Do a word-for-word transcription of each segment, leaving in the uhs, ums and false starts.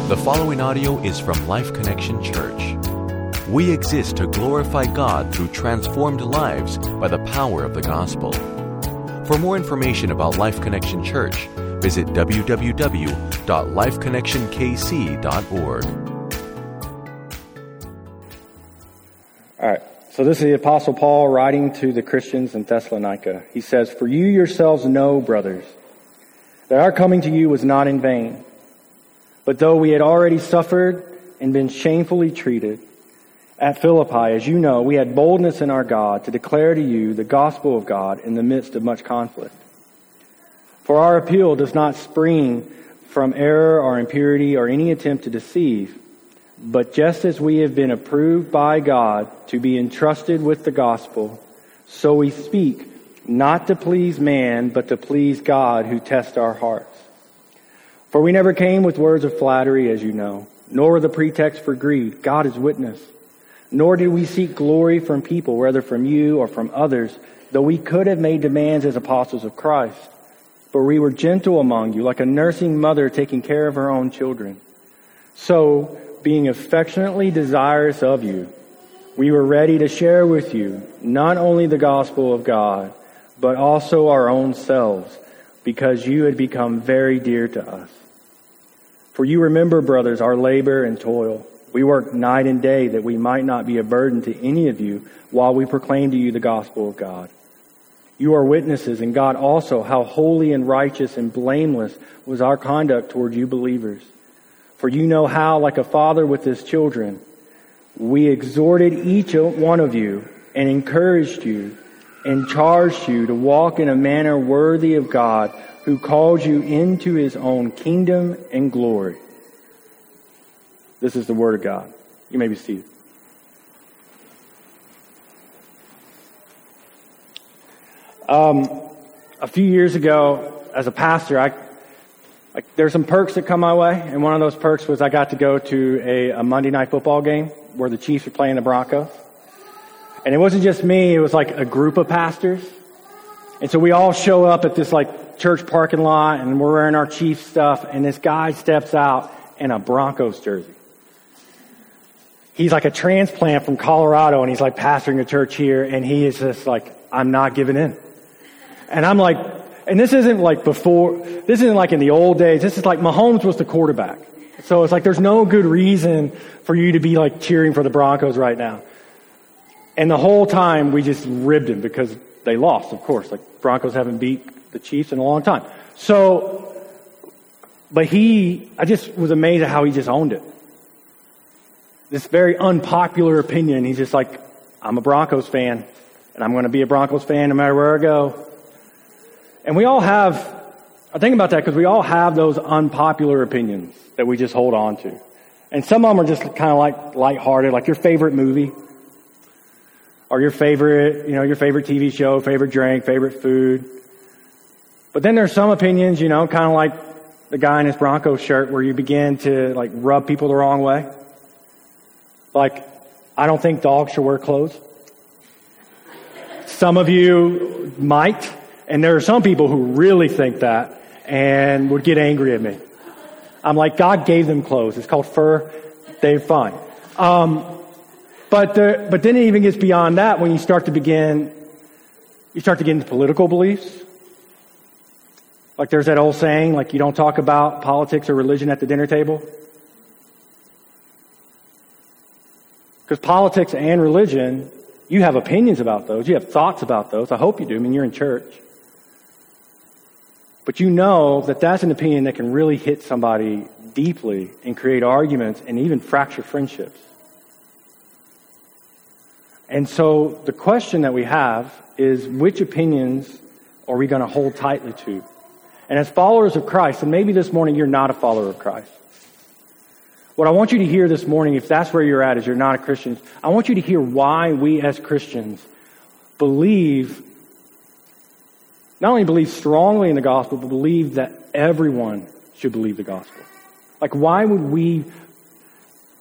The following audio is from Life Connection Church. We exist to glorify God through transformed lives by the power of the gospel. For more information about Life Connection Church, visit w w w dot life connection k c dot org. All right, so this is the Apostle Paul writing to the Christians in Thessalonica. He says, "For you yourselves know, brothers, that our coming to you was not in vain. But though we had already suffered and been shamefully treated at Philippi, as you know, we had boldness in our God to declare to you the gospel of God in the midst of much conflict. For our appeal does not spring from error or impurity or any attempt to deceive, but just as we have been approved by God to be entrusted with the gospel, so we speak, not to please man, but to please God who tests our hearts. For we never came with words of flattery, as you know, nor with a pretext for greed. God is witness. Nor did we seek glory from people, whether from you or from others, though we could have made demands as apostles of Christ. For we were gentle among you, like a nursing mother taking care of her own children. So, being affectionately desirous of you, we were ready to share with you not only the gospel of God, but also our own selves, because you had become very dear to us. For you remember, brothers, our labor and toil. We worked night and day that we might not be a burden to any of you while we proclaim to you the gospel of God. You are witnesses, and God also, how holy and righteous and blameless was our conduct toward you believers. For you know how, like a father with his children, we exhorted each one of you and encouraged you and charged you to walk in a manner worthy of God, who called you into his own kingdom and glory." This is the word of God. You may be seated. Um, a few years ago, as a pastor, I, I there's some perks that come my way, and one of those perks was I got to go to a, a Monday night football game where the Chiefs were playing the Broncos. And it wasn't just me, it was like a group of pastors. And so we all show up at this like church parking lot, and we're wearing our Chiefs stuff, and this guy steps out in a Broncos jersey. He's like a transplant from Colorado, and he's like pastoring a church here, and he is just like, I'm not giving in. And I'm like, and this isn't like before, this isn't like in the old days, this is like Mahomes was the quarterback. So it's like there's no good reason for you to be like cheering for the Broncos right now. And the whole time we just ribbed him because they lost, of course. Like Broncos haven't beat the Chiefs in a long time. So, but he, I just was amazed at how he just owned it. This very unpopular opinion. He's just like, I'm a Broncos fan, and I'm going to be a Broncos fan no matter where I go. And we all have, I think about that because we all have those unpopular opinions that we just hold on to. And some of them are just kind of like lighthearted, like your favorite movie, or your favorite, you know, your favorite T V show, favorite drink, favorite food. But then there's some opinions, you know, kind of like the guy in his Broncos shirt where you begin to like rub people the wrong way. Like, I don't think dogs should wear clothes. Some of you might, and there are some people who really think that and would get angry at me. I'm like, God gave them clothes. It's called fur. They're fine. Um, but the, but then it even gets beyond that when you start to begin, you start to get into political beliefs. Like there's that old saying, like you don't talk about politics or religion at the dinner table. Because politics and religion, you have opinions about those. You have thoughts about those. I hope you do. I mean, you're in church. But you know that that's an opinion that can really hit somebody deeply and create arguments and even fracture friendships. And so the question that we have is, which opinions are we going to hold tightly to? And as followers of Christ, and maybe this morning you're not a follower of Christ. What I want you to hear this morning, if that's where you're at, is you're not a Christian, I want you to hear why we as Christians believe, not only believe strongly in the gospel, but believe that everyone should believe the gospel. Like, why would we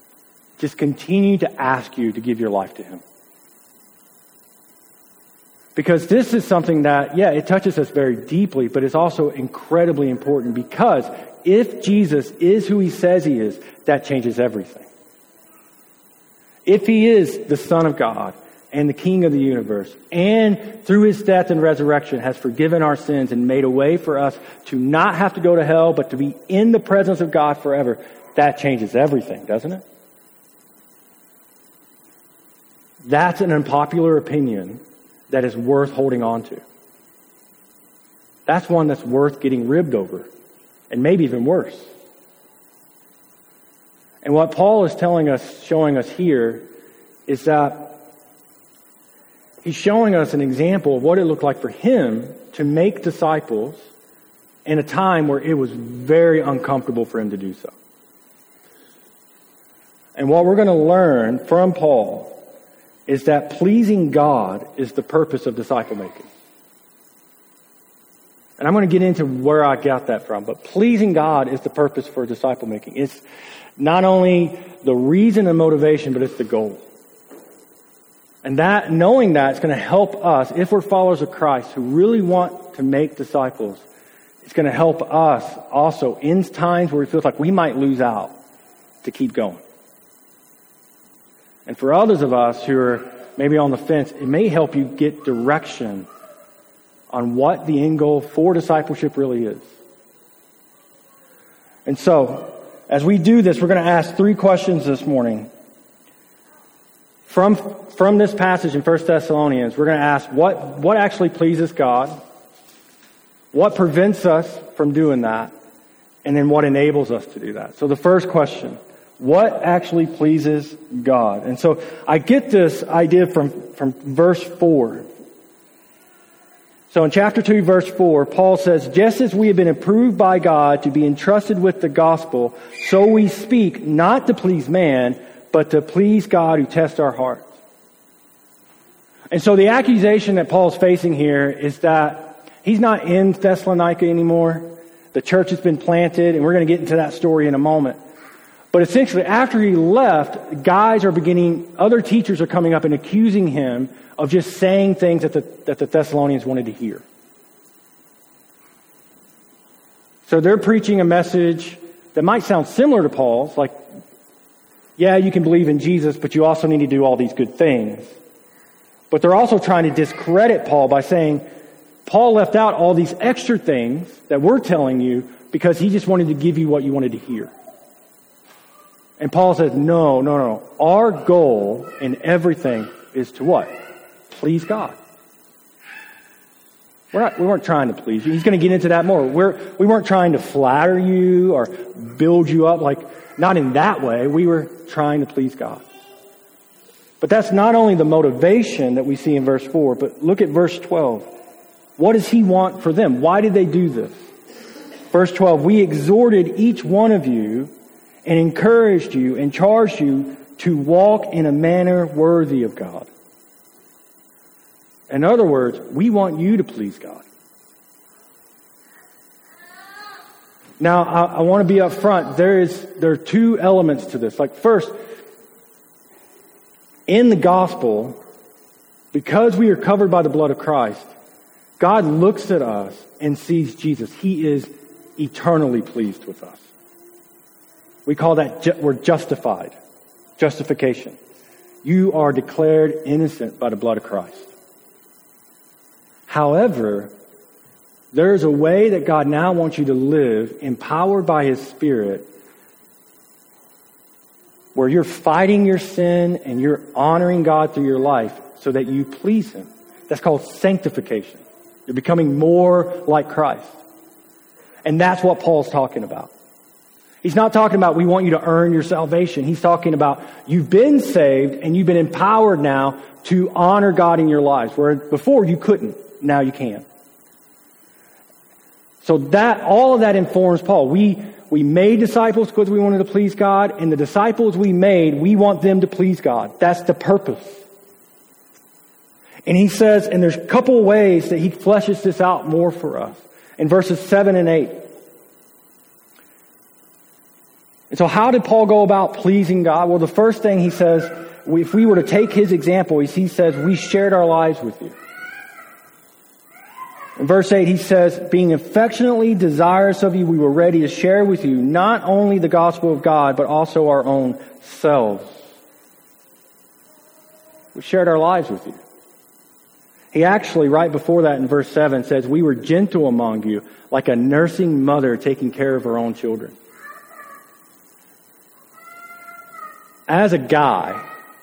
just continue to ask you to give your life to Him? Because this is something that, yeah, it touches us very deeply, but it's also incredibly important because if Jesus is who he says he is, that changes everything. If he is the Son of God and the King of the universe, and through his death and resurrection has forgiven our sins and made a way for us to not have to go to hell, but to be in the presence of God forever, that changes everything, doesn't it? That's an unpopular opinion that is worth holding on to. That's one that's worth getting ribbed over, and maybe even worse. And what Paul is telling us, showing us here, is that he's showing us an example of what it looked like for him to make disciples in a time where it was very uncomfortable for him to do so. And what we're going to learn from Paul is that pleasing God is the purpose of disciple making. And I'm going to get into where I got that from, but pleasing God is the purpose for disciple making. It's not only the reason and motivation, but it's the goal. And that, knowing that, is going to help us, if we're followers of Christ who really want to make disciples, it's going to help us also in times where we feel like we might lose out to keep going. And for others of us who are maybe on the fence, it may help you get direction on what the end goal for discipleship really is. And so, as we do this, we're going to ask three questions this morning. From, from this passage in First Thessalonians, we're going to ask what, what actually pleases God, what prevents us from doing that, and then what enables us to do that. So the first question, what actually pleases God? And so I get this idea from, from verse four. So in chapter two, verse four, Paul says, just as we have been approved by God to be entrusted with the gospel, so we speak not to please man, but to please God who tests our hearts. And so the accusation that Paul's facing here is that he's not in Thessalonica anymore. The church has been planted, and we're going to get into that story in a moment. But essentially, after he left, guys are beginning, other teachers are coming up and accusing him of just saying things that the, that the Thessalonians wanted to hear. So they're preaching a message that might sound similar to Paul's, like, yeah, you can believe in Jesus, but you also need to do all these good things. But they're also trying to discredit Paul by saying, Paul left out all these extra things that we're telling you because he just wanted to give you what you wanted to hear. And Paul says, no, no, no. Our goal in everything is to what? Please God. We're not, we weren't trying to please you. He's going to get into that more. We're, we weren't trying to flatter you or build you up. Like, not in that way. We were trying to please God. But that's not only the motivation that we see in verse four, but look at verse twelve. What does he want for them? Why did they do this? Verse twelve, we exhorted each one of you and encouraged you and charged you to walk in a manner worthy of God. In other words, we want you to please God. Now, I, I want to be up front. There is there are two elements to this. Like, first, in the gospel, because we are covered by the blood of Christ, God looks at us and sees Jesus. He is eternally pleased with us. We call that, ju- we're justified. Justification. You are declared innocent by the blood of Christ. However, there is a way that God now wants you to live, empowered by His Spirit, where you're fighting your sin and you're honoring God through your life so that you please Him. That's called sanctification. You're becoming more like Christ. And that's what Paul's talking about. He's not talking about we want you to earn your salvation. He's talking about you've been saved and you've been empowered now to honor God in your lives, where before you couldn't. Now you can. So that, all of that informs Paul. We, we made disciples because we wanted to please God, and the disciples we made, we want them to please God. That's the purpose. And he says, and there's a couple ways that he fleshes this out more for us. In verses seven and eight. And so how did Paul go about pleasing God? Well, the first thing he says, if we were to take his example, he says, we shared our lives with you. In verse eight, he says, being affectionately desirous of you, we were ready to share with you not only the gospel of God, but also our own selves. We shared our lives with you. He actually, right before that in verse seven, says, we were gentle among you, like a nursing mother taking care of her own children. As a guy,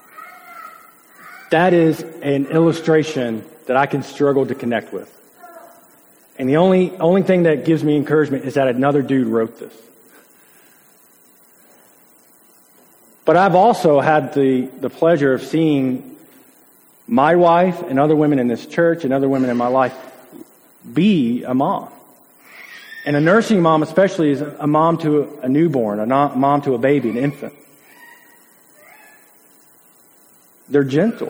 that is an illustration that I can struggle to connect with. And the only only thing that gives me encouragement is that another dude wrote this. But I've also had the, the pleasure of seeing my wife and other women in this church and other women in my life be a mom. And a nursing mom especially is a mom to a newborn, a mom to a baby, an infant. They're gentle.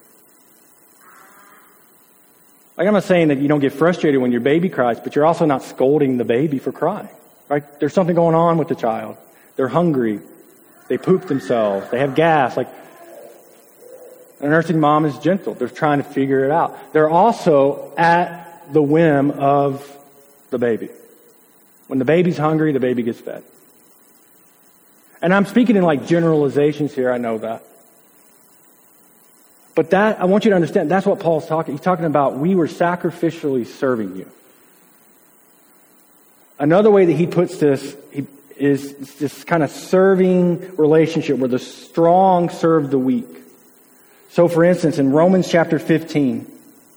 Like, I'm not saying that you don't get frustrated when your baby cries, but you're also not scolding the baby for crying, right? There's something going on with the child. They're hungry. They poop themselves. They have gas. Like, a nursing mom is gentle. They're trying to figure it out. They're also at the whim of the baby. When the baby's hungry, the baby gets fed. And I'm speaking in like generalizations here. I know that. But that, I want you to understand, that's what Paul's talking. He's talking about we were sacrificially serving you. Another way that he puts this he, is this kind of serving relationship where the strong serve the weak. So for instance, in Romans chapter fifteen,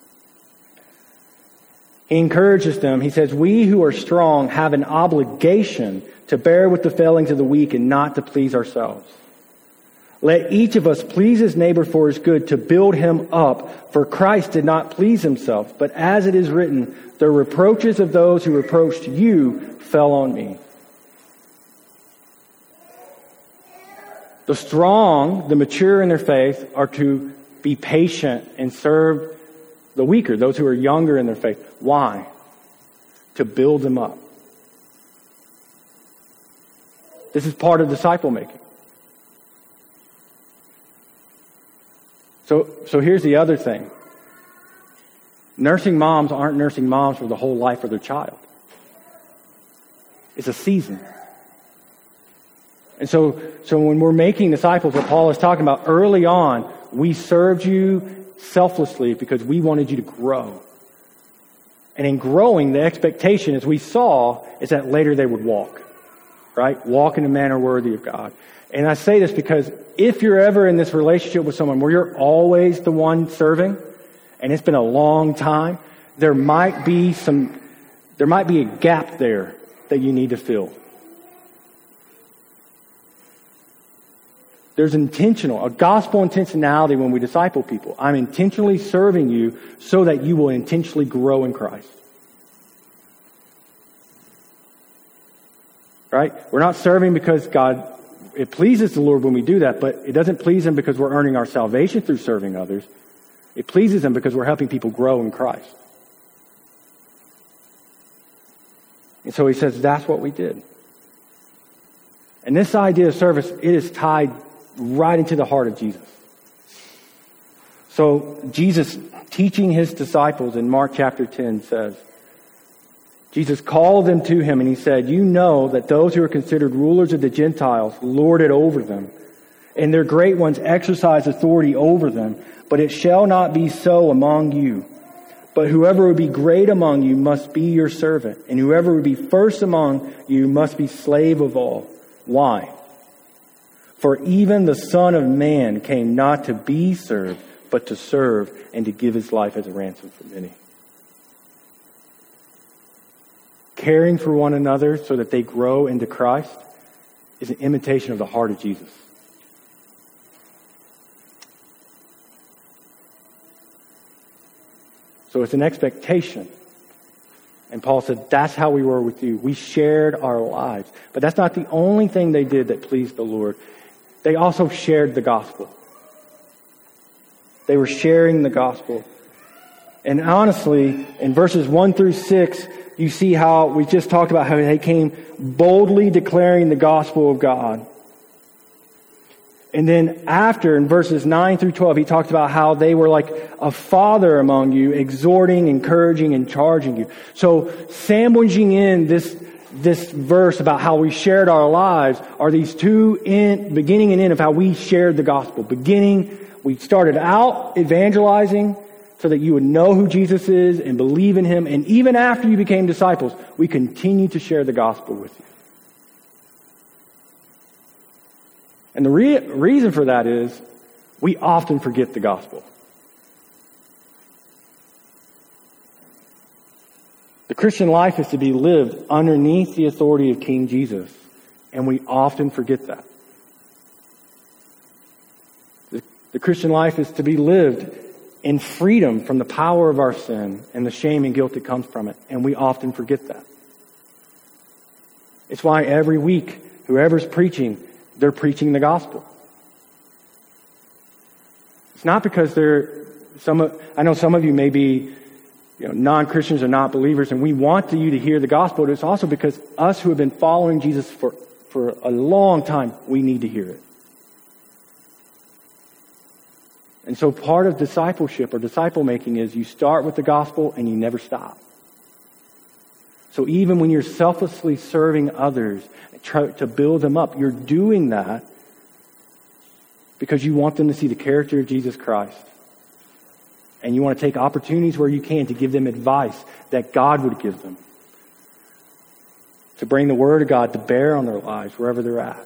he encourages them. He says, we who are strong have an obligation to bear with the failings of the weak and not to please ourselves. Let each of us please his neighbor for his good, to build him up. For Christ did not please himself, but as it is written, the reproaches of those who reproached you fell on me. The strong, the mature in their faith, are to be patient and serve the weaker, those who are younger in their faith. Why? To build them up. This is part of disciple making. So, so here's the other thing. Nursing moms aren't nursing moms for the whole life of their child. It's a season. And so, so when we're making disciples, what Paul is talking about, early on, we served you selflessly because we wanted you to grow. And in growing, the expectation, as we saw, is that later they would walk. Right? Walk in a manner worthy of God. And I say this because if you're ever in this relationship with someone where you're always the one serving, and it's been a long time, there might be some, there might be a gap there that you need to fill. There's intentional, a gospel intentionality when we disciple people. I'm intentionally serving you so that you will intentionally grow in Christ. Right? We're not serving because God, it pleases the Lord when we do that, but it doesn't please Him because we're earning our salvation through serving others. It pleases Him because we're helping people grow in Christ. And so He says that's what we did. And this idea of service, it is tied right into the heart of Jesus. So Jesus, teaching His disciples in Mark chapter ten, says, Jesus called them to Him and He said, you know that those who are considered rulers of the Gentiles lord it over them, and their great ones exercise authority over them. But it shall not be so among you. But whoever would be great among you must be your servant, and whoever would be first among you must be slave of all. Why? For even the Son of Man came not to be served, but to serve and to give His life as a ransom for many. Caring for one another so that they grow into Christ is an imitation of the heart of Jesus. So it's an expectation. And Paul said, that's how we were with you. We shared our lives. But that's not the only thing they did that pleased the Lord. They also shared the gospel. They were sharing the gospel. And honestly, in verses one through six, you see how we just talked about how they came boldly declaring the gospel of God. And then after, in verses nine through twelve, he talks about how they were like a father among you, exhorting, encouraging, and charging you. So sandwiching in this this verse about how we shared our lives are these two in, beginning and end of how we shared the gospel. Beginning, we started out evangelizing so that you would know who Jesus is and believe in him. And even after you became disciples, we continue to share the gospel with you. And the re- reason for that is we often forget the gospel. The Christian life is to be lived underneath the authority of King Jesus, and we often forget that. The, the Christian life is to be lived in freedom from the power of our sin and the shame and guilt that comes from it, and we often forget that. It's why every week, whoever's preaching, they're preaching the gospel. It's not because they're some. Of, I know some of you may be, you know, non-Christians or not believers, and we want you to hear the gospel. But it's also because us who have been following Jesus for for a long time, we need to hear it. And so, part of discipleship or disciple making is you start with the gospel and you never stop. So even when you're selflessly serving others try to build them up, you're doing that because you want them to see the character of Jesus Christ. And you want to take opportunities where you can to give them advice that God would give them. To bring the Word of God to bear on their lives wherever they're at.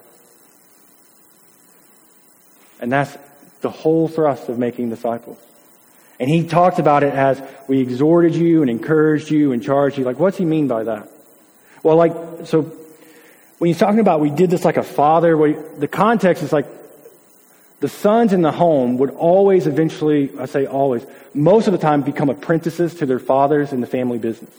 And that's the whole thrust of making disciples. And he talks about it as we exhorted you and encouraged you and charged you. Like, what's he mean by that? Well, like, so when he's talking about we did this like a father, we, the context is like the sons in the home would always eventually, I say always, most of the time become apprentices to their fathers in the family business.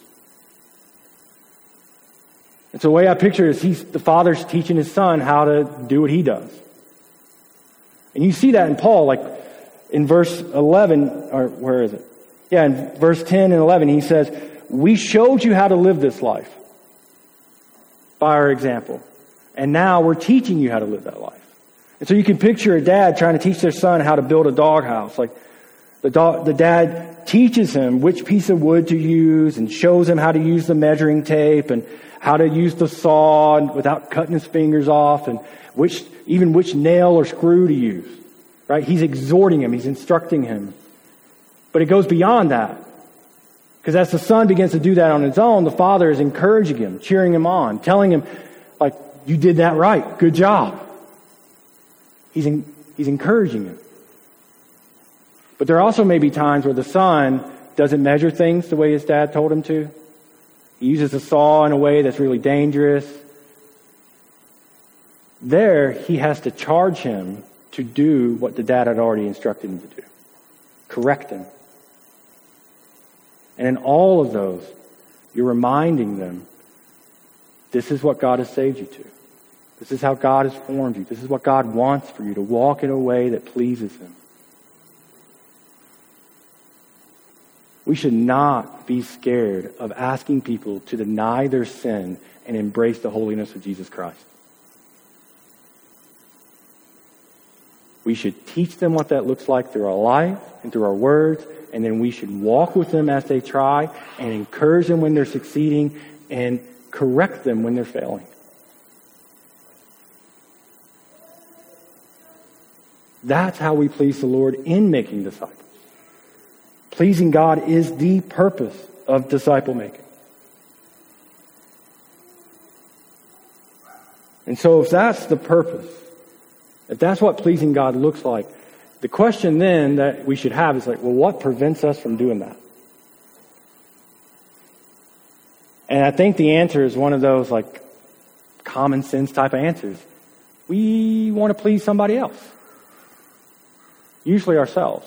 And so the way I picture it is he's, the father's teaching his son how to do what he does. And you see that in Paul, like in verse eleven, or where is it? Yeah, in verse ten and eleven, he says, we showed you how to live this life by our example. And now we're teaching you how to live that life. And so you can picture a dad trying to teach their son how to build a doghouse. Like the dog, the dad teaches him which piece of wood to use and shows him how to use the measuring tape and how to use the saw without cutting his fingers off and which, even which nail or screw to use. Right? He's exhorting him. He's instructing him. But it goes beyond that. Because as the son begins to do that on his own, the father is encouraging him, cheering him on, telling him, like, you did that right. Good job. He's in, he's encouraging him. But there also may be times where the son doesn't measure things the way his dad told him to. He uses a saw in a way that's really dangerous. There, he has to charge him to do what the dad had already instructed him to do. Correct him. And in all of those, you're reminding them, this is what God has saved you to. This is how God has formed you. This is what God wants for you, to walk in a way that pleases him. We should not be scared of asking people to deny their sin and embrace the holiness of Jesus Christ. We should teach them what that looks like through our life and through our words, and then we should walk with them as they try and encourage them when they're succeeding and correct them when they're failing. That's how we please the Lord in making disciples. Pleasing God is the purpose of disciple making. And so if that's the purpose, if that's what pleasing God looks like, the question then that we should have is like, well, what prevents us from doing that? And I think the answer is one of those like common sense type of answers. We want to please somebody else. Usually ourselves.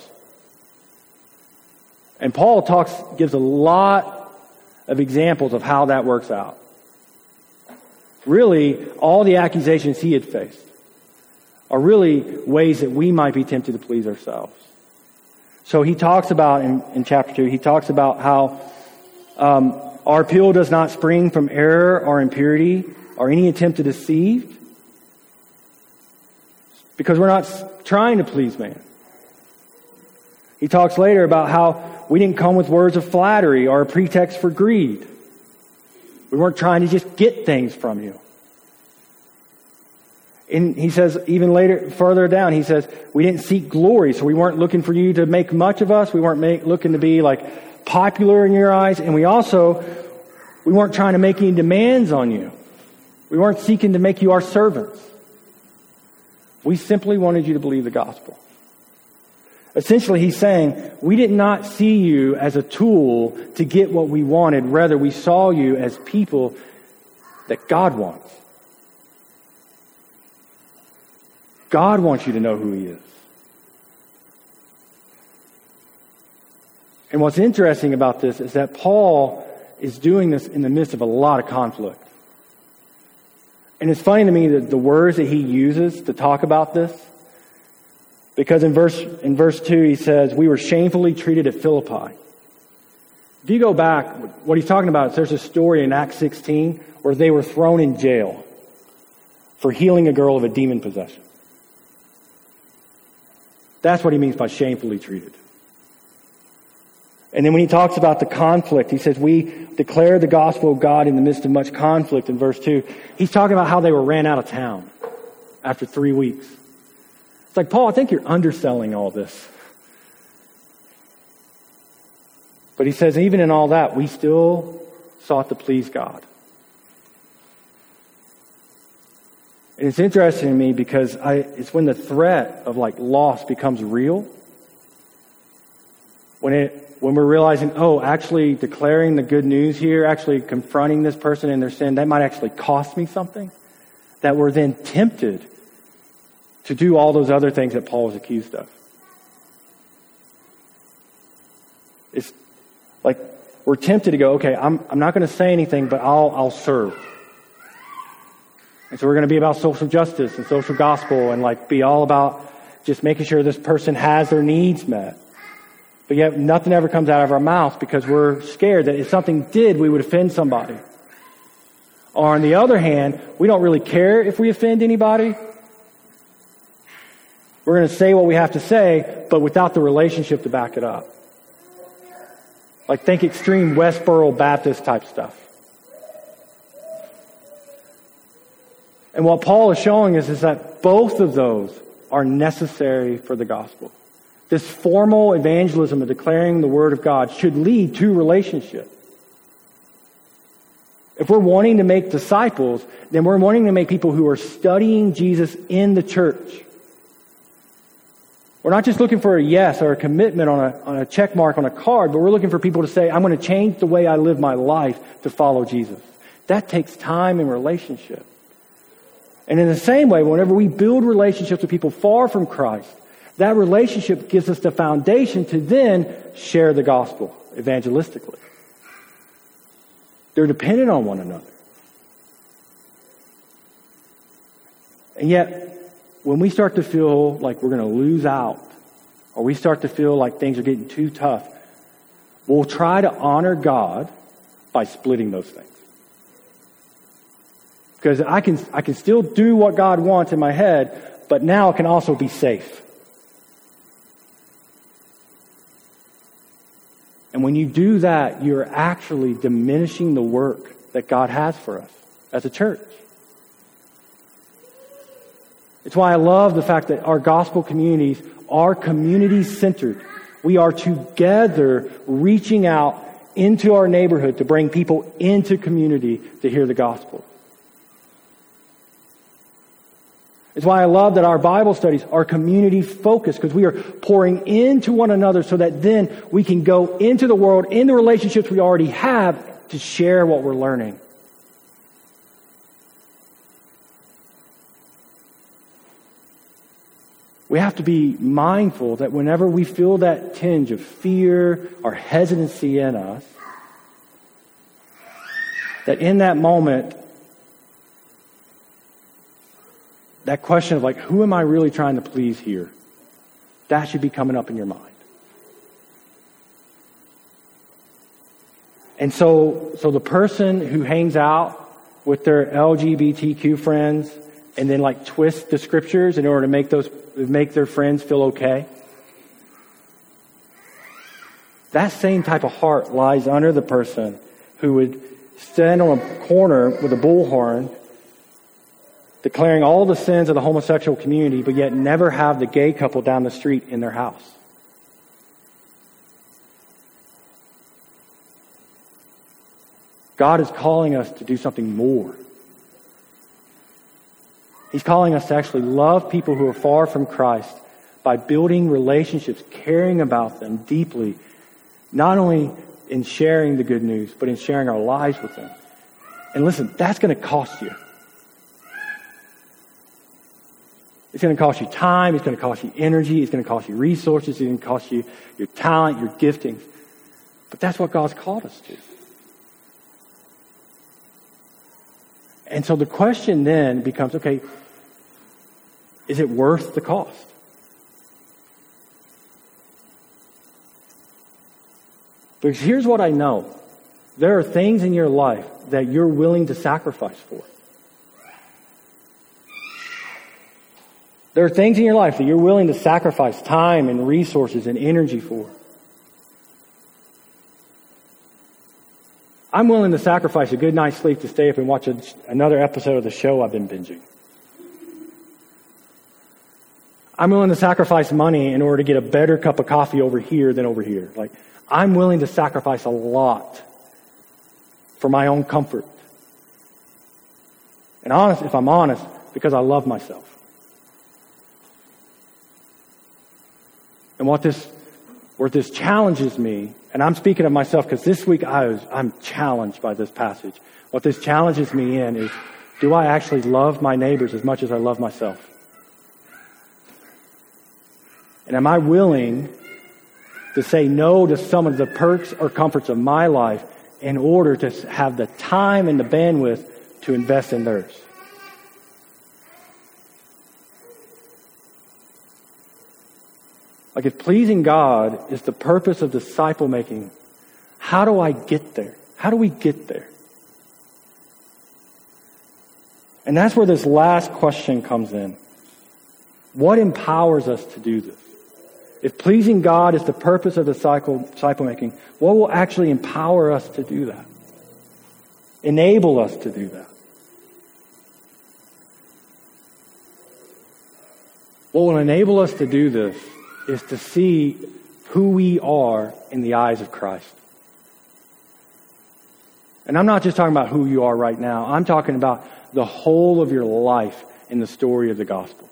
And Paul talks, gives a lot of examples of how that works out. Really, all the accusations he had faced are really ways that we might be tempted to please ourselves. So he talks about, in, in chapter two, he talks about how um, our appeal does not spring from error or impurity or any attempt to deceive. because we're not trying to please man. He talks later about how we didn't come with words of flattery or a pretext for greed. We weren't trying to just get things from you. And he says, even later, further down, he says, we didn't seek glory, so we weren't looking for you to make much of us. We weren't make, looking to be like popular in your eyes. And we also, we weren't trying to make any demands on you. We weren't seeking to make you our servants. We simply wanted you to believe the gospel. Essentially, he's saying, we did not see you as a tool to get what we wanted. Rather, we saw you as people that God wants. God wants you to know who He is. And what's interesting about this is that Paul is doing this in the midst of a lot of conflict. And it's funny to me that the words that he uses to talk about this, because in verse in verse two he says, we were shamefully treated at Philippi. If you go back, what he's talking about is there's a story in Acts sixteen where they were thrown in jail for healing a girl of a demon possession. That's what he means by shamefully treated. And then when he talks about the conflict, he says, we declare the gospel of God in the midst of much conflict in verse two. He's talking about how they were ran out of town after three weeks. It's like, Paul, I think you're underselling all this. But he says, even in all that, we still sought to please God. And it's interesting to me because I, it's when the threat of like loss becomes real. When it, when we're realizing, oh, actually declaring the good news here, actually confronting this person in their sin, that might actually cost me something. That we're then tempted to do all those other things that Paul was accused of. It's like we're tempted to go, okay, I'm I'm not going to say anything, but I'll I'll serve. And so we're going to be about social justice and social gospel and like be all about just making sure this person has their needs met. But yet nothing ever comes out of our mouth because we're scared that if something did, we would offend somebody. Or on the other hand, we don't really care if we offend anybody. We're going to say what we have to say, but without the relationship to back it up. Like think extreme Westboro Baptist type stuff. And what Paul is showing us is that both of those are necessary for the gospel. This formal evangelism of declaring the word of God should lead to relationship. If we're wanting to make disciples, then we're wanting to make people who are studying Jesus in the church. We're not just looking for a yes or a commitment on a, on a check mark on a card, but we're looking for people to say, I'm going to change the way I live my life to follow Jesus. That takes time and relationship. And in the same way, whenever we build relationships with people far from Christ, that relationship gives us the foundation to then share the gospel evangelistically. They're dependent on one another. And yet, when we start to feel like we're going to lose out, or we start to feel like things are getting too tough, we'll try to honor God by splitting those things. Because I can I can still do what God wants in my head, but now it can also be safe. And when you do that, you're actually diminishing the work that God has for us as a church. It's why I love the fact that our gospel communities are community-centered. We are together reaching out into our neighborhood to bring people into community to hear the gospel. It's why I love that our Bible studies are community-focused, because we are pouring into one another so that then we can go into the world, in the relationships we already have, to share what we're learning. We have to be mindful that whenever we feel that tinge of fear or hesitancy in us, that in that moment, that question of like, who am I really trying to please here? That should be coming up in your mind. And so, so the person who hangs out with their L G B T Q friends and then like twist the scriptures in order to make those make their friends feel okay. That same type of heart lies under the person who would stand on a corner with a bullhorn, declaring all the sins of the homosexual community, but yet never have the gay couple down the street in their house. God is calling us to do something more. He's calling us to actually love people who are far from Christ by building relationships, caring about them deeply, not only in sharing the good news, but in sharing our lives with them. And listen, that's going to cost you. It's going to cost you time. It's going to cost you energy. It's going to cost you resources. It's going to cost you your talent, your giftings. But that's what God's called us to. And so the question then becomes, okay, is it worth the cost? Because here's what I know. There are things in your life that you're willing to sacrifice for. There are things in your life that you're willing to sacrifice time and resources and energy for. I'm willing to sacrifice a good night's sleep to stay up and watch a, another episode of the show I've been binging. I'm willing to sacrifice money in order to get a better cup of coffee over here than over here. Like, I'm willing to sacrifice a lot for my own comfort. And honest, if I'm honest, because I love myself. And what this, where this challenges me, and I'm speaking of myself because this week I was, I'm challenged by this passage. What this challenges me in is, do I actually love my neighbors as much as I love myself? And am I willing to say no to some of the perks or comforts of my life in order to have the time and the bandwidth to invest in theirs? Like, if pleasing God is the purpose of disciple making, how do I get there? How do we get there? And that's where this last question comes in. What empowers us to do this? If pleasing God is the purpose of disciple, disciple making, what will actually empower us to do that? Enable us to do that? What will enable us to do this is to see who we are in the eyes of Christ. And I'm not just talking about who you are right now. I'm talking about the whole of your life in the story of the gospel.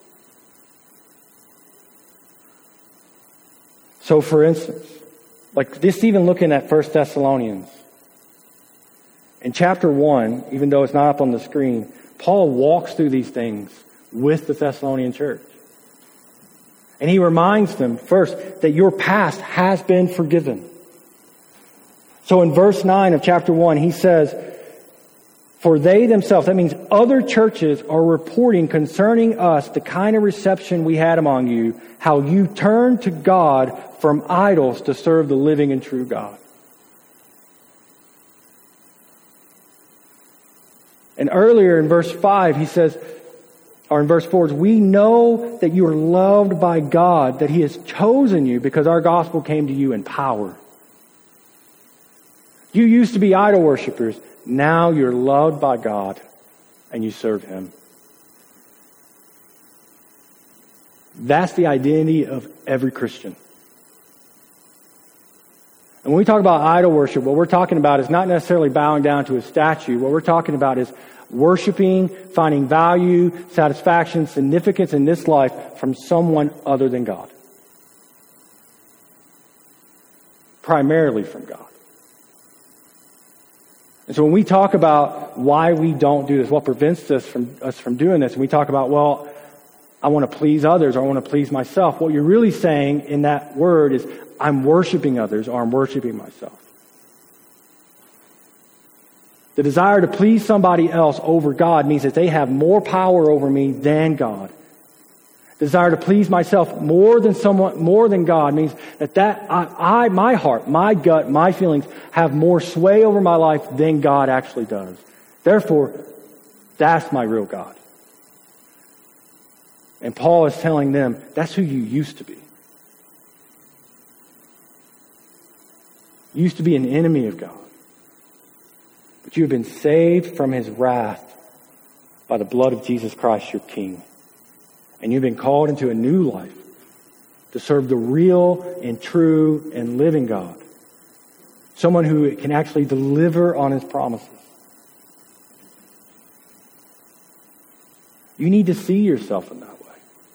So for instance, like this, even looking at First Thessalonians. In chapter one, even though it's not up on the screen, Paul walks through these things with the Thessalonian church. And he reminds them, first, that your past has been forgiven. So in verse nine of chapter one, he says, for they themselves, that means other churches, are reporting concerning us the kind of reception we had among you, how you turned to God from idols to serve the living and true God. And earlier in verse five, he says, or in verse four, we know that you are loved by God, that He has chosen you because our gospel came to you in power. You used to be idol worshipers. Now you're loved by God and you serve Him. That's the identity of every Christian. And when we talk about idol worship, what we're talking about is not necessarily bowing down to a statue. What we're talking about is worshiping, finding value, satisfaction, significance in this life from someone other than God. Primarily from God. And so when we talk about why we don't do this, what prevents us from us from doing this, and we talk about, well, I want to please others or I want to please myself, what you're really saying in that word is, I'm worshiping others or I'm worshiping myself. The desire to please somebody else over God means that they have more power over me than God. The desire to please myself more than someone, more than God means that that I, I, my heart, my gut, my feelings have more sway over my life than God actually does. Therefore, that's my real God. And Paul is telling them, that's who you used to be. You used to be an enemy of God. But you have been saved from his wrath by the blood of Jesus Christ, your King. And you've been called into a new life to serve the real and true and living God. Someone who can actually deliver on his promises. You need to see yourself in that way.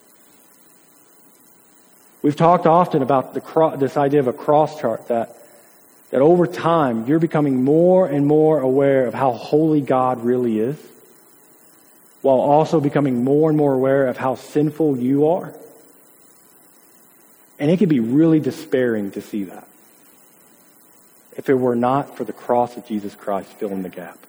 We've talked often about the cro- this idea of a cross chart, that, that over time you're becoming more and more aware of how holy God really is, while also becoming more and more aware of how sinful you are. And it can be really despairing to see that, if it were not for the cross of Jesus Christ filling the gap.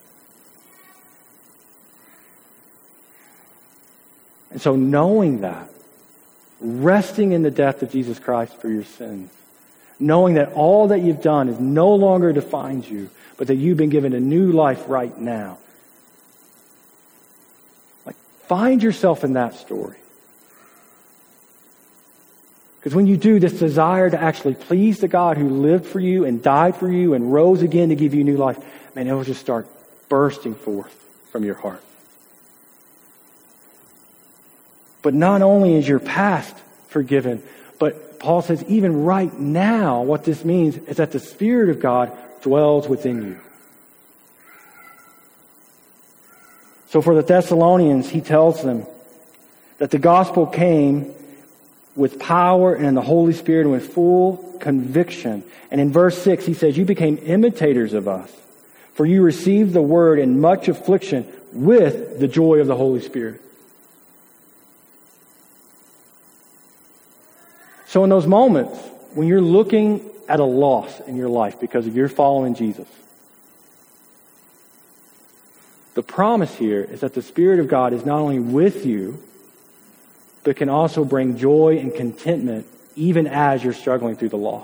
And so knowing that, resting in the death of Jesus Christ for your sins, knowing that all that you've done is no longer defines you, but that you've been given a new life right now. Like, find yourself in that story. Because when you do, this desire to actually please the God who lived for you and died for you and rose again to give you new life, man, it will just start bursting forth from your heart. But not only is your past forgiven, but Paul says even right now, what this means is that the Spirit of God dwells within you. So for the Thessalonians, he tells them that the gospel came with power and in the Holy Spirit and with full conviction. And in verse six, he says, you became imitators of us, for you received the word in much affliction with the joy of the Holy Spirit. So in those moments, when you're looking at a loss in your life because of your following Jesus, the promise here is that the Spirit of God is not only with you, but can also bring joy and contentment even as you're struggling through the loss.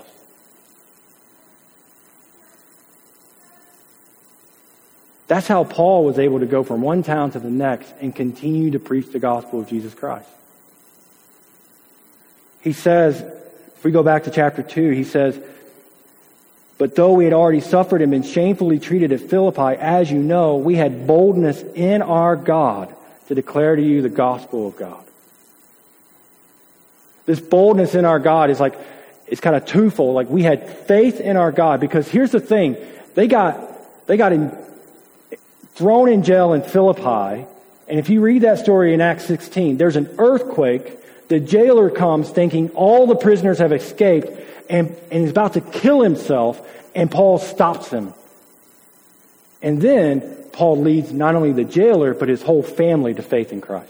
That's how Paul was able to go from one town to the next and continue to preach the gospel of Jesus Christ. He says, if we go back to chapter two, he says, but though we had already suffered and been shamefully treated at Philippi, as you know, we had boldness in our God to declare to you the gospel of God. This boldness in our God is like, it's kind of twofold. Like, we had faith in our God, because here's the thing. They got, they got in, thrown in jail in Philippi. And if you read that story in Acts sixteen, there's an earthquake. The jailer comes thinking all the prisoners have escaped and, and he's about to kill himself, and Paul stops him. And then Paul leads not only the jailer, but his whole family to faith in Christ.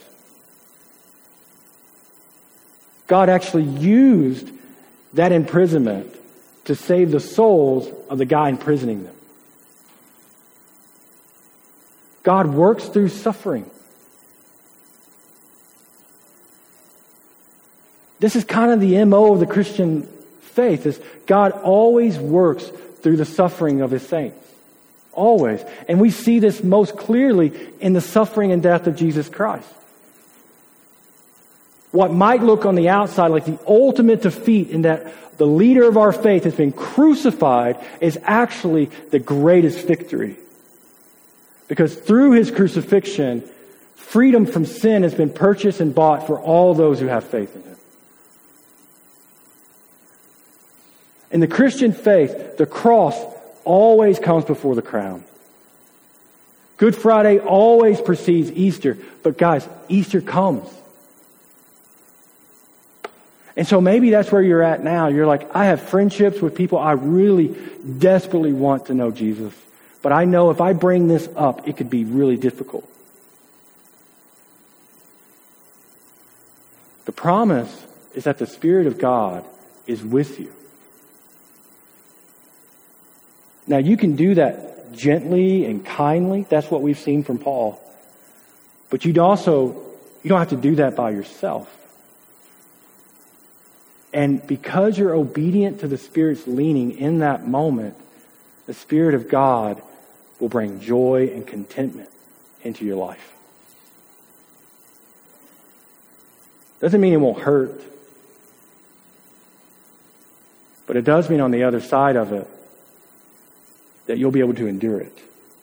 God actually used that imprisonment to save the souls of the guy imprisoning them. God works through suffering. This is kind of the M O of the Christian faith, is God always works through the suffering of his saints. Always. And we see this most clearly in the suffering and death of Jesus Christ. What might look on the outside like the ultimate defeat, in that the leader of our faith has been crucified, is actually the greatest victory. Because through his crucifixion, freedom from sin has been purchased and bought for all those who have faith in him. In the Christian faith, the cross always comes before the crown. Good Friday always precedes Easter. But guys, Easter comes. And so maybe that's where you're at now. You're like, I have friendships with people I really desperately want to know Jesus. But I know if I bring this up, it could be really difficult. The promise is that the Spirit of God is with you. Now, you can do that gently and kindly. That's what we've seen from Paul. But you'd also, you don't have to do that by yourself. And because you're obedient to the Spirit's leaning in that moment, the Spirit of God will bring joy and contentment into your life. Doesn't mean it won't hurt. But it does mean on the other side of it that you'll be able to endure it.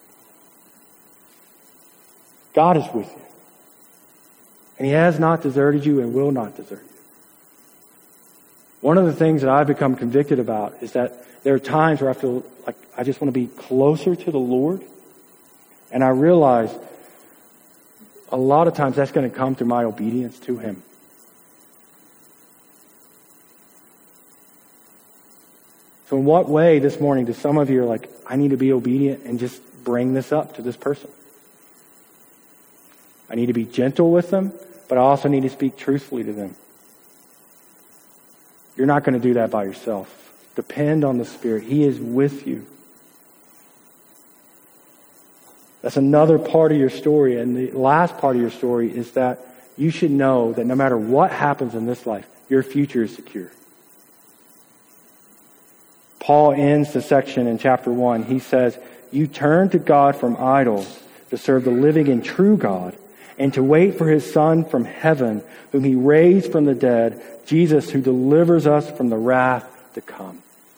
God is with you. And He has not deserted you and will not desert you. One of the things that I've become convicted about is that there are times where I feel like I just want to be closer to the Lord. And I realize a lot of times that's going to come through my obedience to Him. So in what way this morning do some of you are like, I need to be obedient and just bring this up to this person? I need to be gentle with them, but I also need to speak truthfully to them. You're not going to do that by yourself. Depend on the Spirit. He is with you. That's another part of your story. And the last part of your story is that you should know that no matter what happens in this life, your future is secure. Paul ends the section in chapter one. He says, you turn to God from idols to serve the living and true God, and to wait for His Son from heaven, whom He raised from the dead, Jesus, who delivers us from the wrath to come.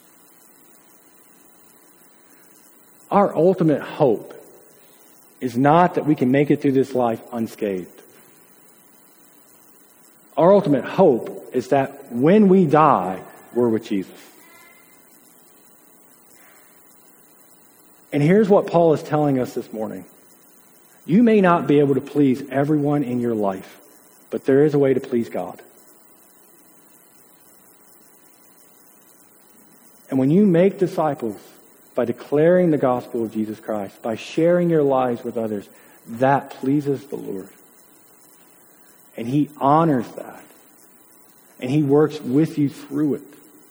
Our ultimate hope is not that we can make it through this life unscathed. Our ultimate hope is that when we die, we're with Jesus. And here's what Paul is telling us this morning. You may not be able to please everyone in your life, but there is a way to please God. And when you make disciples by declaring the gospel of Jesus Christ, by sharing your lives with others, that pleases the Lord. And He honors that. And He works with you through it.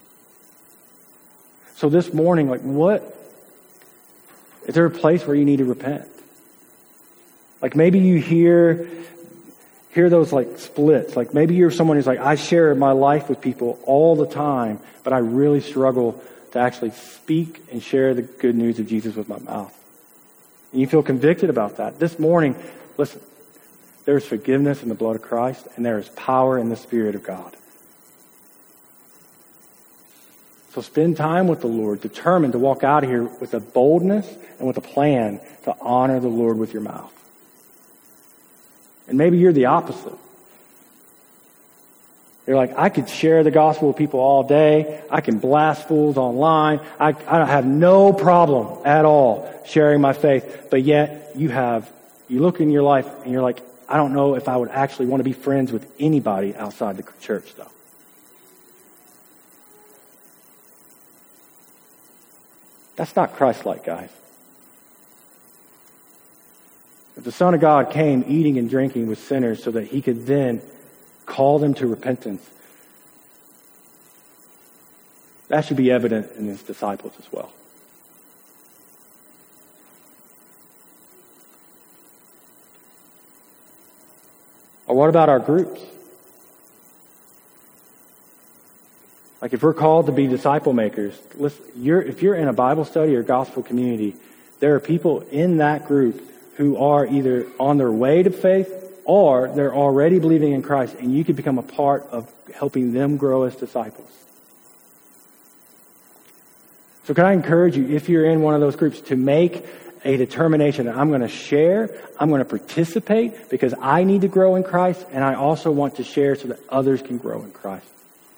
So this morning, like what? Is there a place where you need to repent? Like maybe you hear hear those like splits. Like maybe you're someone who's like, I share my life with people all the time, but I really struggle to actually speak and share the good news of Jesus with my mouth. And you feel convicted about that. This morning, listen, there's forgiveness in the blood of Christ, and there is power in the Spirit of God. So spend time with the Lord, determined to walk out of here with a boldness and with a plan to honor the Lord with your mouth. And maybe you're the opposite. You're like, I could share the gospel with people all day. I can blast fools online. I, I have no problem at all sharing my faith. But yet you have, you look in your life and you're like, I don't know if I would actually want to be friends with anybody outside the church though. That's not Christ-like, guys. If the Son of God came eating and drinking with sinners so that He could then call them to repentance, that should be evident in His disciples as well. Or what about our groups? Like if we're called to be disciple makers, listen, you're, if you're in a Bible study or gospel community, there are people in that group who are either on their way to faith or they're already believing in Christ, and you could become a part of helping them grow as disciples. So can I encourage you, if you're in one of those groups, to make a determination that I'm going to share, I'm going to participate because I need to grow in Christ, and I also want to share so that others can grow in Christ.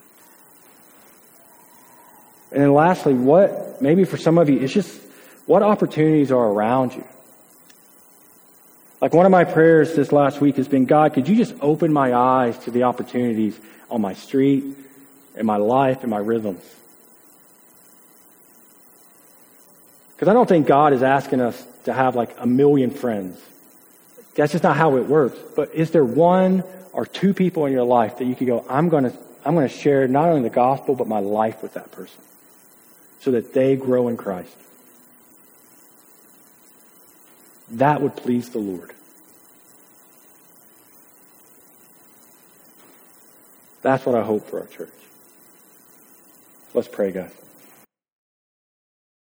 And then lastly, what, maybe for some of you, it's just what opportunities are around you. Like one of my prayers this last week has been, God, could you just open my eyes to the opportunities on my street, in my life, in my rhythms? Because I don't think God is asking us to have like a million friends. That's just not how it works. But is there one or two people in your life that you could go, I'm going to, I'm going to share not only the gospel, but my life with that person so that they grow in Christ? That would please the Lord. That's what I hope for our church. Let's pray, guys.